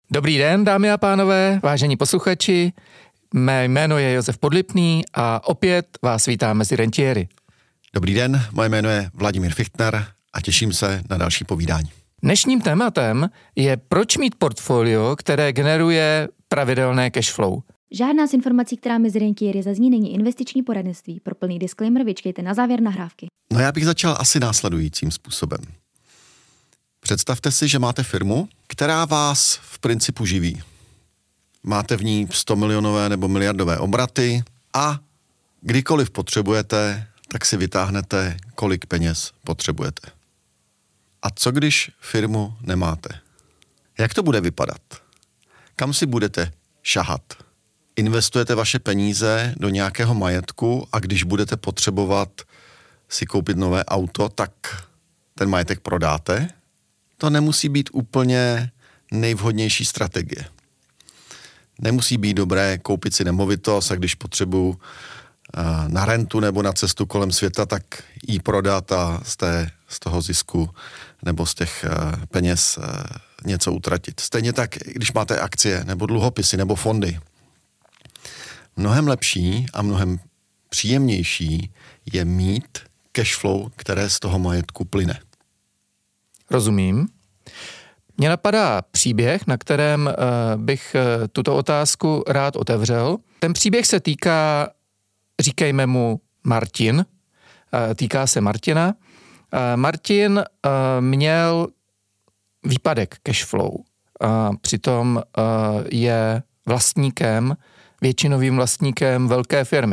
Dobrý den, dámy a pánové, vážení posluchači. Mé jméno je Josef Podlipný a opět vás vítám mezi rentiéry. Dobrý den, moje jméno je Vladimír Fichtner a těším se na další povídání. Dnešním tématem je, proč mít portfolio, které generuje pravidelné cashflow. Žádná z informací, která mezi rentiéry zazní, není investiční poradenství. Pro plný disclaimer vyčkejte na závěr nahrávky. No já bych začal asi následujícím způsobem. Představte si, že máte firmu, která vás v principu živí. Máte v ní 100 milionové nebo miliardové obraty a kdykoliv potřebujete, tak si vytáhnete, kolik peněz potřebujete. A co když firmu nemáte? Jak to bude vypadat? Kam si budete šahat? Investujete vaše peníze do nějakého majetku a když budete potřebovat si koupit nové auto, tak ten majetek prodáte? To nemusí být úplně nejvhodnější strategie. Nemusí být dobré koupit si nemovitost a když potřebuju na rentu nebo na cestu kolem světa, tak ji prodat a z toho zisku nebo z těch peněz něco utratit. Stejně tak, když máte akcie nebo dluhopisy nebo fondy. Mnohem lepší a mnohem příjemnější je mít cashflow, které z toho majetku plyne. Rozumím. Mně napadá příběh, na kterém bych tuto otázku rád otevřel. Ten příběh se týká, říkejme mu Martin, týká se Martina. Martin měl výpadek cashflow. Přitom je většinovým vlastníkem velké firmy.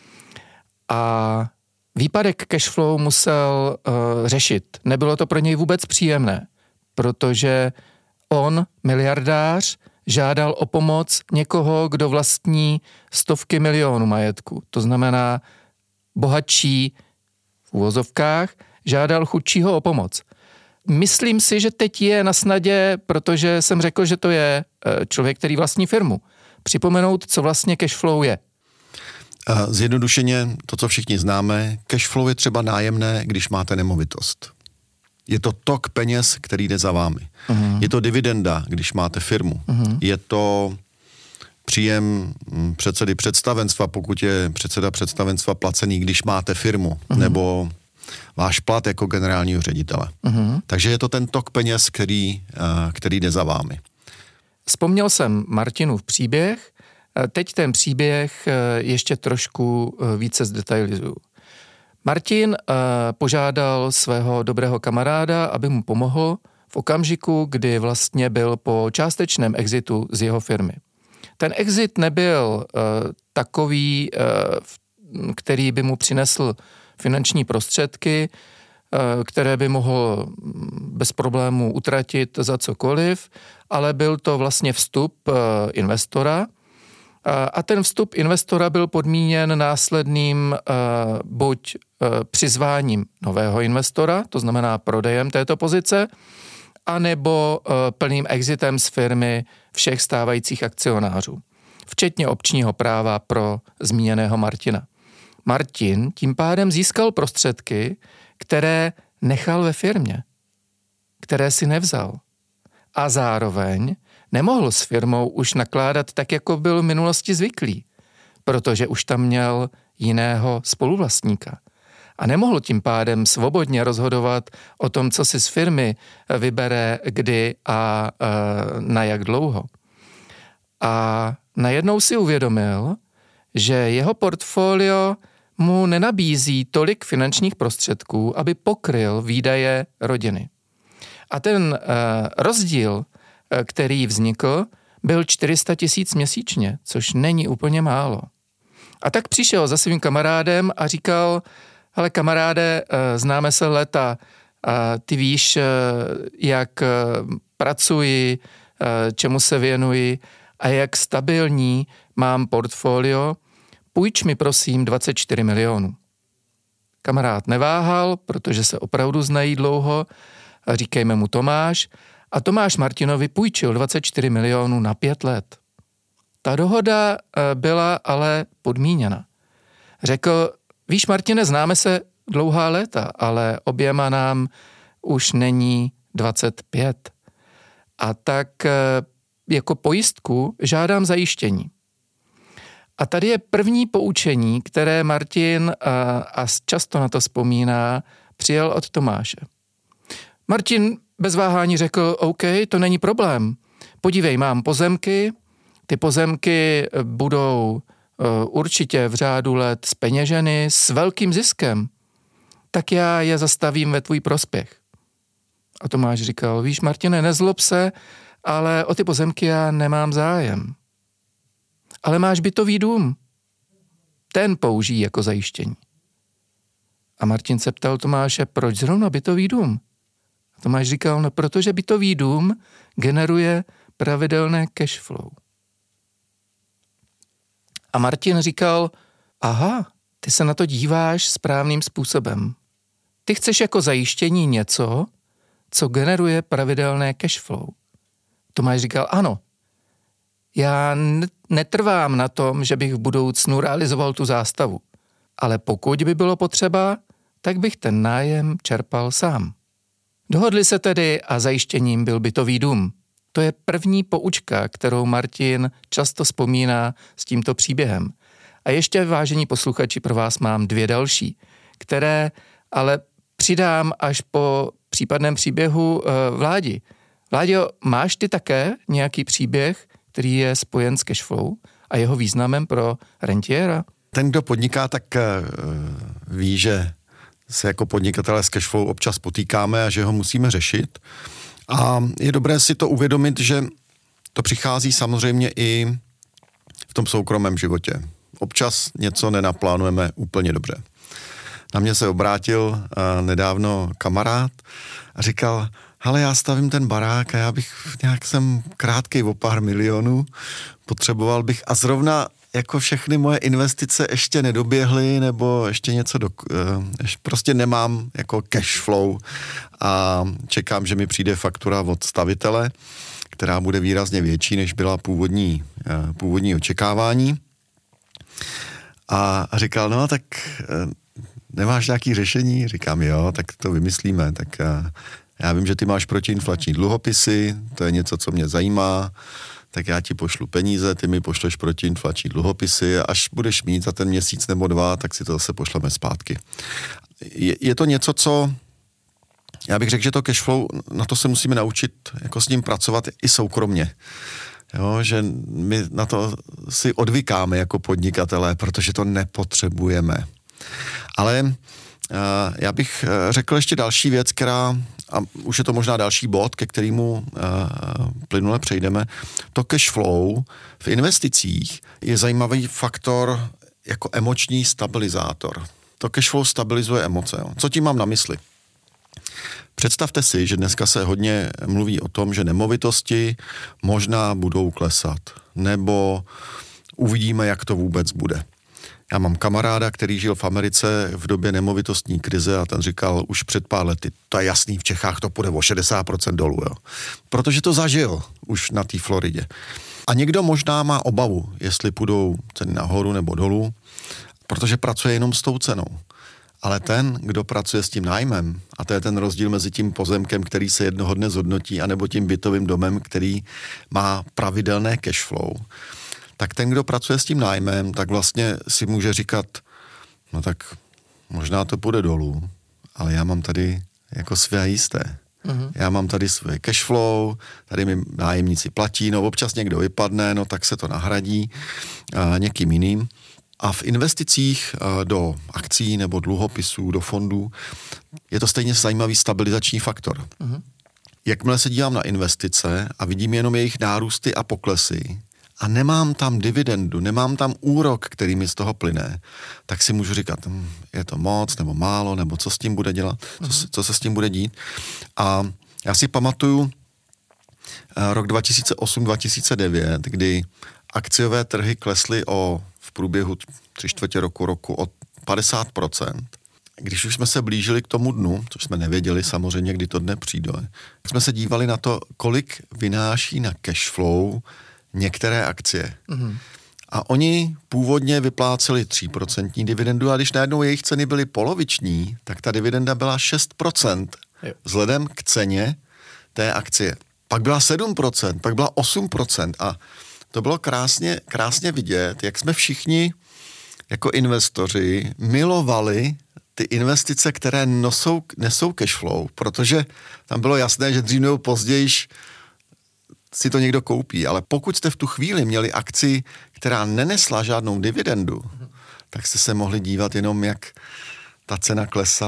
A výpadek cashflow musel řešit. Nebylo to pro něj vůbec příjemné, protože on, miliardář, žádal o pomoc někoho, kdo vlastní stovky milionů majetku. To znamená bohatší v uvozovkách, žádal chudšího o pomoc. Myslím si, že teď je na snadě, protože jsem řekl, že to je člověk, který vlastní firmu. Připomenout, co vlastně cashflow je. Zjednodušeně to, co všichni známe, cashflow je třeba nájemné, když máte nemovitost. Je to tok peněz, který jde za vámi. Je to dividenda, když máte firmu. Je to příjem předsedy představenstva, pokud je předseda představenstva placený, když máte firmu, nebo váš plat jako generálního ředitele. Takže je to ten tok peněz, který jde za vámi. Vzpomněl jsem Martinův příběh, teď ten příběh ještě trošku více zdetailizuju. Martin požádal svého dobrého kamaráda, aby mu pomohl v okamžiku, kdy vlastně byl po částečném exitu z jeho firmy. Ten exit nebyl takový, který by mu přinesl finanční prostředky, které by mohl bez problémů utratit za cokoliv, ale byl to vlastně vstup investora. A ten vstup investora byl podmíněn následným buď přizváním nového investora, to znamená prodejem této pozice, anebo plným exitem z firmy všech stávajících akcionářů, včetně opčního práva pro zmíněného Martina. Martin tím pádem získal prostředky, které nechal ve firmě, které si nevzal. A zároveň nemohl s firmou už nakládat tak, jako byl v minulosti zvyklý, protože už tam měl jiného spoluvlastníka. A nemohl tím pádem svobodně rozhodovat o tom, co si z firmy vybere, kdy a na jak dlouho. A najednou si uvědomil, že jeho portfolio mu nenabízí tolik finančních prostředků, aby pokryl výdaje rodiny. A ten rozdíl, který vznikl, byl 400 000 měsíčně, což není úplně málo. A tak přišel za svým kamarádem a říkal: hele kamaráde, známe se léta, ty víš, jak pracuji, čemu se věnuji a jak stabilní mám portfolio, půjč mi prosím 24 milionů. Kamarád neváhal, protože se opravdu znají dlouho, říkejme mu Tomáš, a Tomáš Martinovi půjčil 24 milionů na 5 let. Ta dohoda byla ale podmíněna. Řekl: víš Martine, známe se dlouhá léta, ale oběma nám už není 25. A tak jako pojistku žádám zajištění. A tady je první poučení, které Martin, a často na to vzpomíná, přijal od Tomáše. Martin bez váhání řekl, OK, to není problém. Podívej, mám pozemky, ty pozemky budou určitě v řádu let zpeněženy s velkým ziskem. Tak já je zastavím ve tvůj prospěch. A Tomáš říkal, víš, Martine, nezlob se, ale o ty pozemky já nemám zájem. Ale máš bytový dům. Ten použij jako zajištění. A Martin se ptal Tomáše, proč zrovna bytový dům? A Tomáš říkal, no protože bytový dům generuje pravidelné cash flow. A Martin říkal, aha, ty se na to díváš správným způsobem. Ty chceš jako zajištění něco, co generuje pravidelné cash flow. Tomáš říkal, ano, já netrvám na tom, že bych v budoucnu realizoval tu zástavu, ale pokud by bylo potřeba, tak bych ten nájem čerpal sám. Dohodli se tedy a zajištěním byl bytový dům. To je první poučka, kterou Martin často vzpomíná s tímto příběhem. A ještě, vážení posluchači, pro vás mám 2 další, které ale přidám až po případném příběhu Vládi. Vláďo, máš ty také nějaký příběh, který je spojen s cashflow a jeho významem pro rentiéra? Ten, kdo podniká, tak ví, že se jako podnikatelé s cashflow občas potýkáme a že ho musíme řešit. A je dobré si to uvědomit, že to přichází samozřejmě i v tom soukromém životě. Občas něco nenaplánujeme úplně dobře. Na mě se obrátil nedávno kamarád a říkal, hele, já stavím ten barák a já bych jsem krátkej o pár milionů, potřeboval bych a zrovna jako všechny moje investice ještě nedoběhly nebo ještě něco, prostě nemám jako cash flow a čekám, že mi přijde faktura od stavitele, která bude výrazně větší, než byla původní očekávání. A říkal, no tak nemáš nějaký řešení? Říkám, jo, tak to vymyslíme, tak já vím, že ty máš protiinflační dluhopisy, to je něco, co mě zajímá, tak já ti pošlu peníze, ty mi pošleš protiinflační dluhopisy a až budeš mít za ten měsíc nebo 2, tak si to zase pošleme zpátky. Je to něco, co já bych řekl, že to cashflow, na to se musíme naučit jako s ním pracovat i soukromně. Jo, že my na to si odvykáme jako podnikatelé, protože to nepotřebujeme. Ale já bych řekl ještě další věc, a už je to možná další bod, ke kterému plynule přejdeme. To cash flow v investicích je zajímavý faktor jako emoční stabilizátor. To cash flow stabilizuje emoce. Jo. Co tím mám na mysli? Představte si, že dneska se hodně mluví o tom, že nemovitosti možná budou klesat, nebo uvidíme, jak to vůbec bude. Já mám kamaráda, který žil v Americe v době nemovitostní krize a ten říkal už před pár lety, to je jasný, v Čechách to půjde o 60% dolů, jo. Protože to zažil už na té Floridě. A někdo možná má obavu, jestli půjdou ceny nahoru nebo dolů, protože pracuje jenom s tou cenou. Ale ten, kdo pracuje s tím nájmem, a to je ten rozdíl mezi tím pozemkem, který se jednoho dne zhodnotí, anebo tím bytovým domem, který má pravidelné cash flow, tak ten, kdo pracuje s tím nájmem, tak vlastně si může říkat, no tak možná to půjde dolů, ale já mám tady jako své jisté. Mm-hmm. Já mám tady své cash flow, tady mi nájemníci platí, no občas někdo vypadne, no tak se to nahradí někým jiným. A v investicích do akcí nebo dluhopisů, do fondů je to stejně zajímavý stabilizační faktor. Mm-hmm. Jakmile se dívám na investice a vidím jenom jejich nárůsty a poklesy a nemám tam dividendu, nemám tam úrok, který mi z toho plyne, tak si můžu říkat, je to moc nebo málo, nebo co s tím bude dělat, co se s tím bude dít. A já si pamatuju rok 2008-2009, kdy akciové trhy klesly v průběhu 3/4 roku o 50%. Když už jsme se blížili k tomu dnu, což jsme nevěděli samozřejmě, kdy to dne přijde, tak jsme se dívali na to, kolik vynáší na cash flow některé akcie. Mm-hmm. A oni původně vypláceli 3% dividendu a když najednou jejich ceny byly poloviční, tak ta dividenda byla 6%. Vzhledem k ceně té akcie. pak byla 7%, pak byla 8% a to bylo krásně vidět, jak jsme všichni jako investoři milovali ty investice, které nesou cashflow, protože tam bylo jasné, že dřív nebo později si to někdo koupí, ale pokud jste v tu chvíli měli akci, která nenesla žádnou dividendu, tak jste se mohli dívat jenom, jak ta cena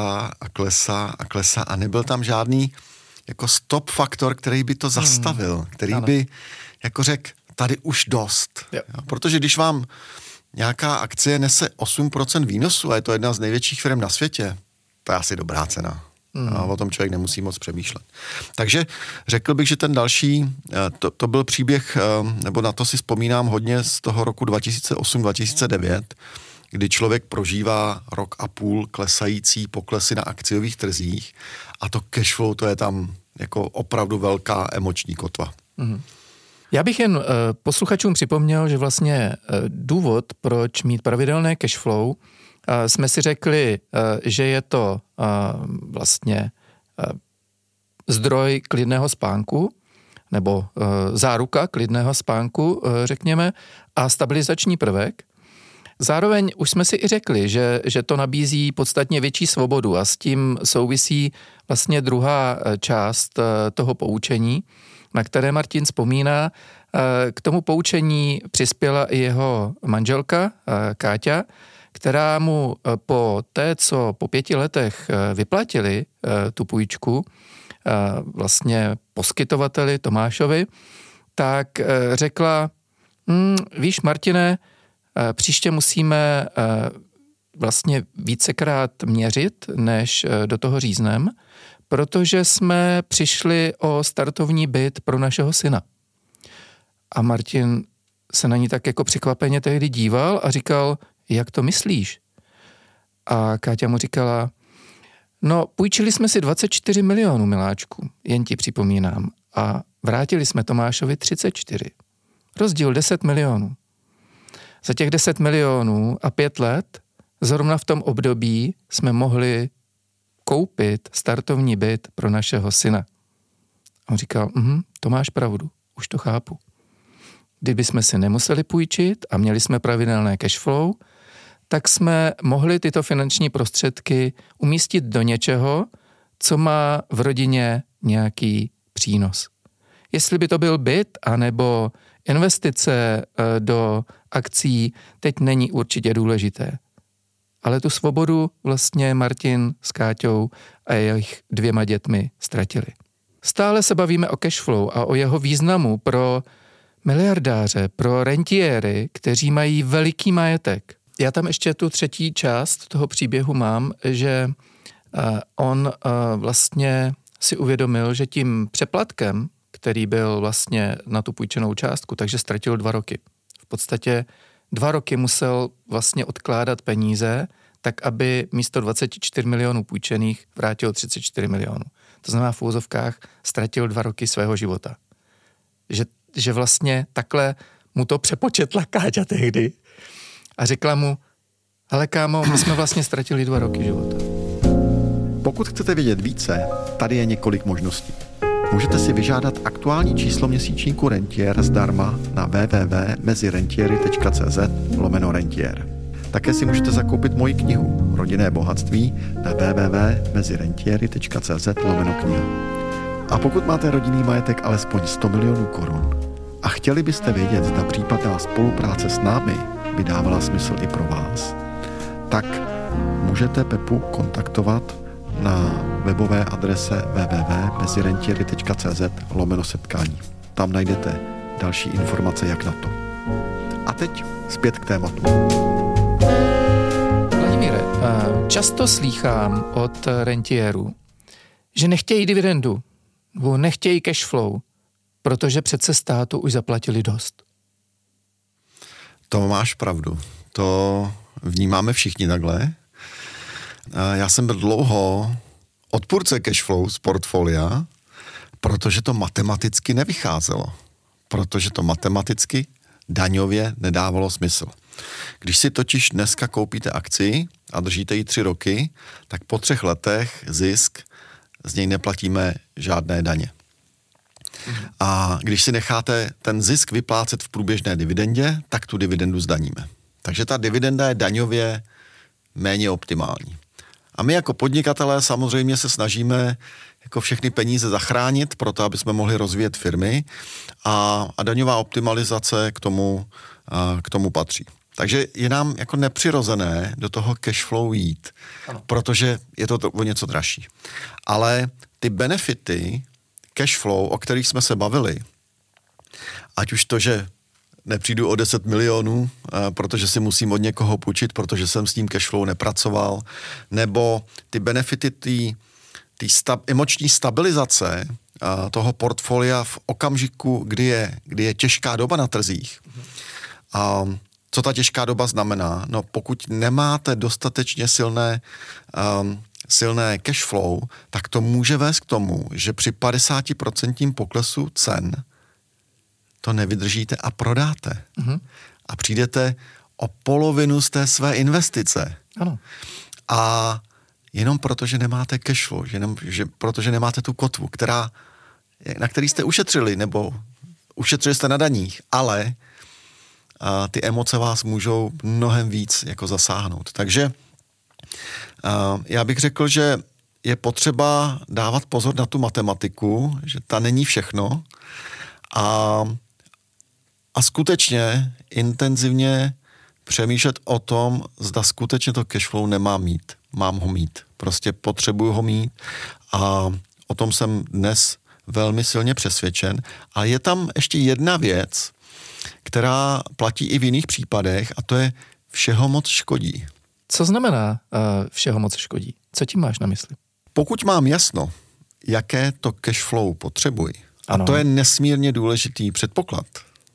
klesá a nebyl tam žádný jako stop faktor, který by to zastavil, který by jako řekl, tady už dost. Jo, protože když vám nějaká akcie nese 8% výnosu a je to jedna z největších firm na světě, to je asi dobrá cena. A o tom člověk nemusí moc přemýšlet. Takže řekl bych, že ten další, to byl příběh, nebo na to si vzpomínám hodně z toho roku 2008-2009, kdy člověk prožívá rok a půl klesající poklesy na akciových trzích a to cashflow, to je tam jako opravdu velká emoční kotva. Já bych jen posluchačům připomněl, že vlastně důvod, proč mít pravidelné cashflow, jsme si řekli, že je to vlastně zdroj klidného spánku, nebo záruka klidného spánku, řekněme, a stabilizační prvek. Zároveň už jsme si i řekli, že to nabízí podstatně větší svobodu a s tím souvisí vlastně druhá část toho poučení, na které Martin vzpomíná. K tomu poučení přispěla i jeho manželka Káťa, která mu po té, co po 5 letech vyplatili tu půjčku vlastně poskytovateli Tomášovi, tak řekla, víš, Martine, příště musíme vlastně vícekrát měřit, než do toho říznem, protože jsme přišli o startovní byt pro našeho syna. A Martin se na ní tak jako překvapeně tehdy díval a říkal, jak to myslíš? A Káťa mu říkala, no půjčili jsme si 24 milionů, miláčku, jen ti připomínám, a vrátili jsme Tomášovi 34. Rozdíl 10 milionů. Za těch 10 milionů a 5 let, zrovna v tom období, jsme mohli koupit startovní byt pro našeho syna. On říkal, to máš pravdu, už to chápu. Kdyby jsme si nemuseli půjčit a měli jsme pravidelné cashflow, tak jsme mohli tyto finanční prostředky umístit do něčeho, co má v rodině nějaký přínos. Jestli by to byl byt, anebo investice do akcí, teď není určitě důležité. Ale tu svobodu vlastně Martin s Káťou a jejich 2 dětmi ztratili. Stále se bavíme o cashflow a o jeho významu pro miliardáře, pro rentiéry, kteří mají veliký majetek. Já tam ještě tu třetí část toho příběhu mám, že on vlastně si uvědomil, že tím přeplatkem, který byl vlastně na tu půjčenou částku, takže ztratil 2 roky. V podstatě 2 roky musel vlastně odkládat peníze, tak aby místo 24 milionů půjčených vrátil 34 milionů. To znamená v úvozovkách ztratil 2 roky svého života. Že vlastně takhle mu to přepočetla Káťa tehdy a řekla mu, hele kámo, my jsme vlastně ztratili 2 roky života. Pokud chcete vědět více, tady je několik možností. Můžete si vyžádat aktuální číslo měsíčníku Rentier zdarma na www.mezirentieri.cz/rentier. Také si můžete zakoupit moji knihu Rodinné bohatství na www.mezirentieri.cz/kniha. A pokud máte rodinný majetek alespoň 100 milionů korun a chtěli byste vědět, zda případná spolupráce s námi by dávala smysl i pro vás, tak můžete Pepu kontaktovat na webové adrese www.mezirentieri.cz/setkání. Tam najdete další informace, jak na to. A teď zpět k tématu. Vladimíre, často slýchám od rentiérů, že nechtějí dividendu, nebo nechtějí cashflow, protože přece státu už zaplatili dost. To máš pravdu. To vnímáme všichni takhle. Já jsem byl dlouho odpůrce cashflow z portfolia, protože to matematicky nevycházelo. Protože to matematicky daňově nedávalo smysl. Když si totiž dneska koupíte akci a držíte ji 3 roky, tak po 3 letech zisk, z něj neplatíme žádné daně. A když si necháte ten zisk vyplácet v průběžné dividendě, tak tu dividendu zdaníme. Takže ta dividenda je daňově méně optimální. A my jako podnikatelé samozřejmě se snažíme jako všechny peníze zachránit, proto aby jsme mohli rozvíjet firmy a daňová optimalizace k tomu patří. Takže je nám jako nepřirozené do toho cash flow jít, protože je to o něco dražší. Ale ty benefity cash flow, o kterých jsme se bavili, ať už to, že nepřijdu o 10 milionů, protože si musím od někoho půjčit, protože jsem s tím cash flow nepracoval, nebo ty benefity emoční stabilizace toho portfolia v okamžiku, kdy je těžká doba na trzích. A co ta těžká doba znamená? No pokud nemáte dostatečně silné cash flow, tak to může vést k tomu, že při 50% poklesu cen to nevydržíte a prodáte. A přijdete o polovinu z té své investice. Ano. A jenom proto, že nemáte cash flow, protože nemáte tu kotvu, na který jste ušetřili, nebo ušetřili jste na daních, ale ty emoce vás můžou mnohem víc jako zasáhnout. Takže já bych řekl, že je potřeba dávat pozor na tu matematiku, že ta není všechno a skutečně intenzivně přemýšlet o tom, zda skutečně to cashflow nemám mít. Mám ho mít. Prostě potřebuju ho mít a o tom jsem dnes velmi silně přesvědčen. A je tam ještě jedna věc, která platí i v jiných případech a to je všeho moc škodí. Co znamená všeho moc škodí? Co tím máš na mysli? Pokud mám jasno, jaké to cashflow potřebuji, ano. A to je nesmírně důležitý předpoklad.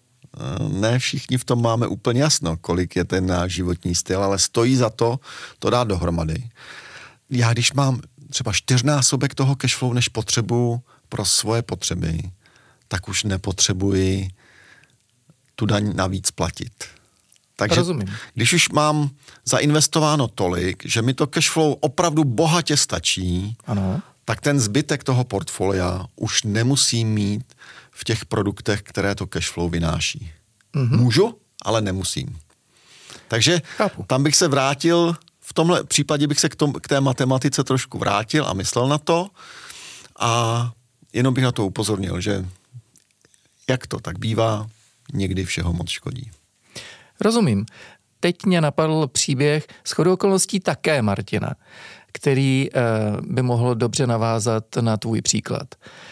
Ne všichni v tom máme úplně jasno, kolik je ten náš životní styl, ale stojí za to dát dohromady. Já když mám třeba 4násobek toho cashflow, než potřebuji pro svoje potřeby, tak už nepotřebuji tu daň navíc platit. Takže rozumím. Když už mám zainvestováno tolik, že mi to cashflow opravdu bohatě stačí, ano. Tak ten zbytek toho portfolia už nemusím mít v těch produktech, které to cashflow vynáší. Můžu, ale nemusím. Takže tam bych se vrátil, v tomhle případě bych se k té matematice trošku vrátil a myslel na to a jenom bych na to upozornil, že jak to tak bývá, někdy všeho moc škodí. Rozumím. Teď mě napadl příběh shodou okolností také Martina, který by mohl dobře navázat na tvůj příklad.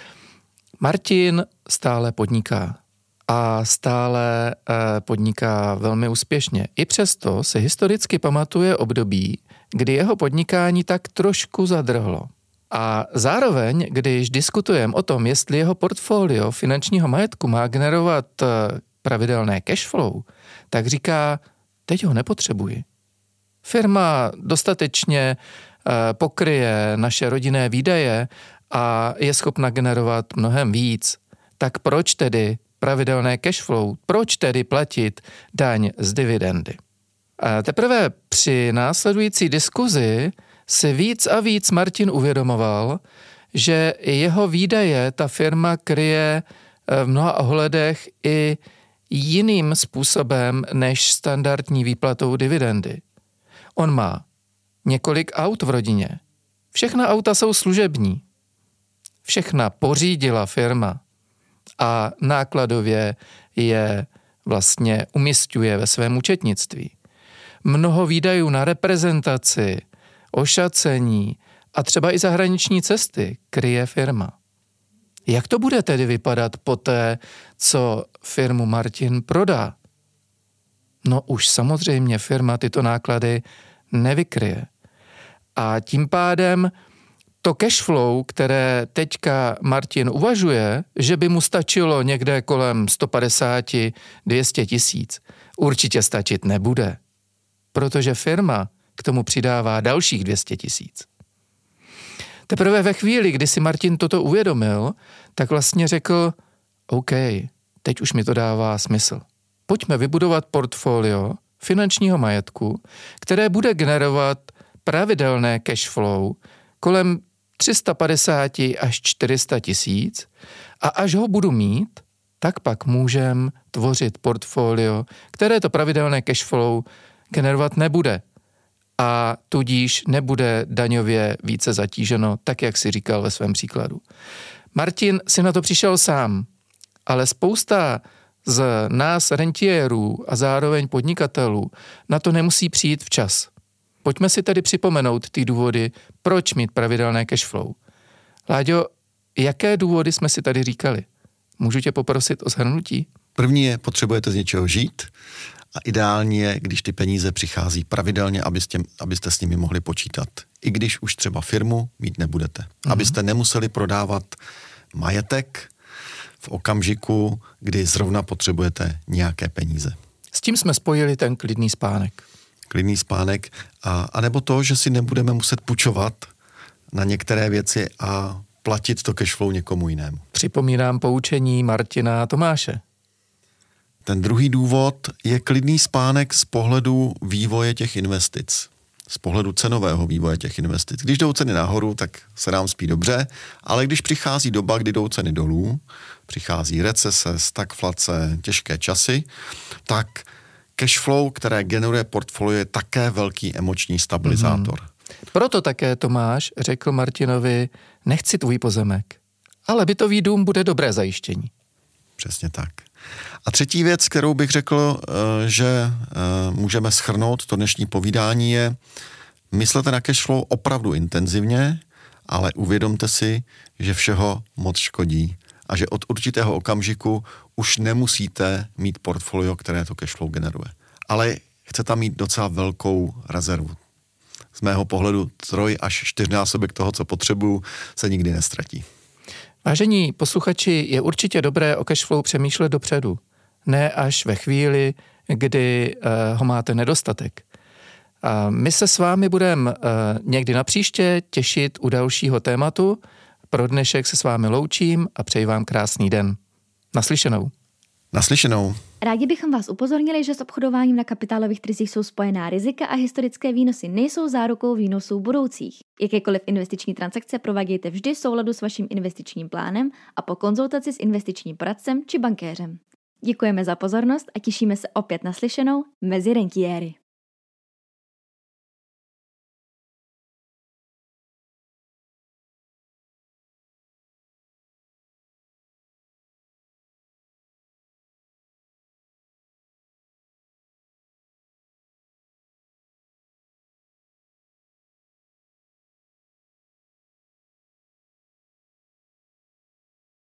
Martin stále podniká a stále podniká velmi úspěšně. I přesto se historicky pamatuje období, kdy jeho podnikání tak trošku zadrhlo. A zároveň, když diskutujeme o tom, jestli jeho portfolio finančního majetku má generovat pravidelné cashflow, tak říká, teď ho nepotřebuji. Firma dostatečně pokryje naše rodinné výdaje a je schopna generovat mnohem víc. Tak proč tedy pravidelné cashflow? Proč tedy platit daň z dividendy? A teprve při následující diskuzi si víc a víc Martin uvědomoval, že jeho výdaje ta firma kryje v mnoha ohledech i jiným způsobem než standardní výplatou dividendy. On má několik aut v rodině. Všechna auta jsou služební. Všechna pořídila firma a nákladově je vlastně umisťuje ve svém účetnictví. Mnoho výdajů na reprezentaci, ošacení a třeba i zahraniční cesty kryje firma. Jak to bude tedy vypadat poté, co firmu Martin prodá? No už samozřejmě firma tyto náklady nevykryje. A tím pádem to cashflow, které teďka Martin uvažuje, že by mu stačilo někde kolem 150-200 tisíc, určitě stačit nebude, protože firma k tomu přidává dalších 200 tisíc. Teprve ve chvíli, kdy si Martin toto uvědomil, tak vlastně řekl, OK, teď už mi to dává smysl. Pojďme vybudovat portfolio finančního majetku, které bude generovat pravidelné cash flow kolem 350 až 400 tisíc a až ho budu mít, tak pak můžem tvořit portfolio, které to pravidelné cashflow generovat nebude a tudíž nebude daňově více zatíženo, tak jak si říkal ve svém příkladu. Martin si na to přišel sám, ale spousta z nás rentiérů a zároveň podnikatelů na to nemusí přijít včas. Pojďme si tedy připomenout ty důvody, proč mít pravidelné cashflow. Láďo, jaké důvody jsme si tady říkali? Můžu tě poprosit o shrnutí? První je, potřebujete z něčeho žít a ideální je, když ty peníze přichází pravidelně, abyste s nimi mohli počítat. I když už třeba firmu mít nebudete. Abyste nemuseli prodávat majetek v okamžiku, kdy zrovna potřebujete nějaké peníze. S tím jsme spojili ten klidný spánek. Klidný spánek a nebo to, že si nebudeme muset půjčovat na některé věci a platit to cashflow někomu jinému. Připomínám poučení Martina a Tomáše. Ten druhý důvod je klidný spánek z pohledu vývoje těch investic. Z pohledu cenového vývoje těch investic. Když jdou ceny nahoru, tak se nám spí dobře, ale když přichází doba, kdy jdou ceny dolů, přichází recese, stagflace, těžké časy, tak cashflow, které generuje portfolio, je také velký emoční stabilizátor. Proto také Tomáš řekl Martinovi, nechci tvůj pozemek, ale bytový dům bude dobré zajištění. Přesně tak. A třetí věc, kterou bych řekl, že můžeme shrnout to dnešní povídání je, myslete na cashflow opravdu intenzivně, ale uvědomte si, že všeho moc škodí a že od určitého okamžiku už nemusíte mít portfolio, které to cashflow generuje. Ale chce tam mít docela velkou rezervu. Z mého pohledu 3 až 4násobek toho, co potřebuju, se nikdy nestratí. Vážení posluchači, je určitě dobré o cashflow přemýšlet dopředu. Ne až ve chvíli, kdy ho máte nedostatek. A my se s vámi budeme někdy napříště těšit u dalšího tématu. Pro dnešek se s vámi loučím a přeji vám krásný den. Naslyšenou. Naslyšenou. Rádi bychom vás upozornili, že s obchodováním na kapitálových trzích jsou spojená rizika a historické výnosy nejsou zárukou výnosů budoucích. Jakékoliv investiční transakce provádějte vždy v souladu s vaším investičním plánem a po konzultaci s investičním poradcem či bankéřem. Děkujeme za pozornost a těšíme se opět naslyšenou mezi rentiéry.